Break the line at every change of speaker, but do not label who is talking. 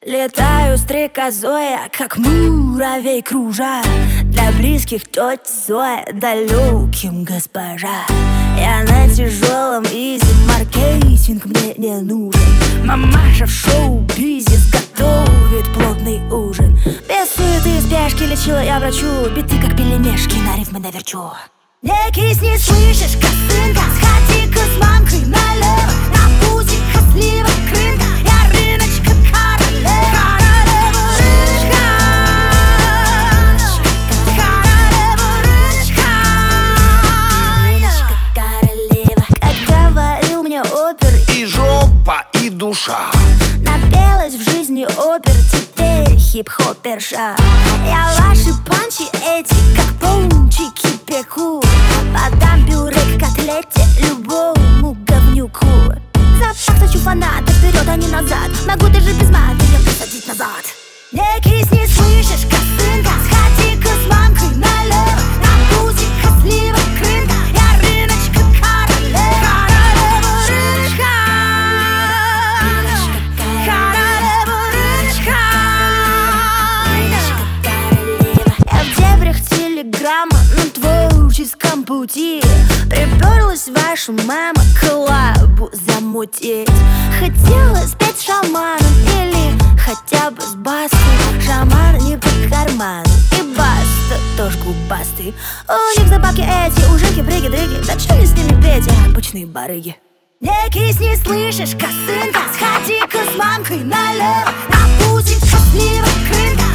Летаю стрекозой, я как муравей кружа. Для близких тетя Зоя, далеким госпожа. Я на тяжелом изи, маркетинг мне не нужен. Мамаша в шоу-бизе готовит плотный ужин. Без суеты и спешки лечила я врачу. Биты как пельмешки, на рифмы наверчу. Не кисни, слышишь, косынка, сходи-ка с мамкой налево. На пузико слива крынка, я рыночка королева. Королева рыночка, рыночка королева. Как говорил мне опер,
и жопа, и душа.
напелась в жизни опер, теперь хип-хоперша. Я ваши панчи эти, как пончики, пеку. Подам пюре к котлете любому говнюку. Запах хочу фаната, вперед, а не назад. Могу даже без мата ее посадить назад. Не кисни, слышишь, косынка, сходи-ка с мамкой налево. На пузико слива крынка, я рыночка королева. Королева рыночка, королева рыночка, я в дебрях телеграмма на творческом пути. Приперлась ваша мама коллабу замутить. Хотела спеть шаманом или хотя бы с бастой. Шаман не по карману и баста тоже губастый. У них забавки эти, ужинки, бриги-дрыги. Зачем мне с ними петь, обычные барыги? Не кисни, слышишь, косынка, сходи-ка с мамкой налево. На пузико слива крынка,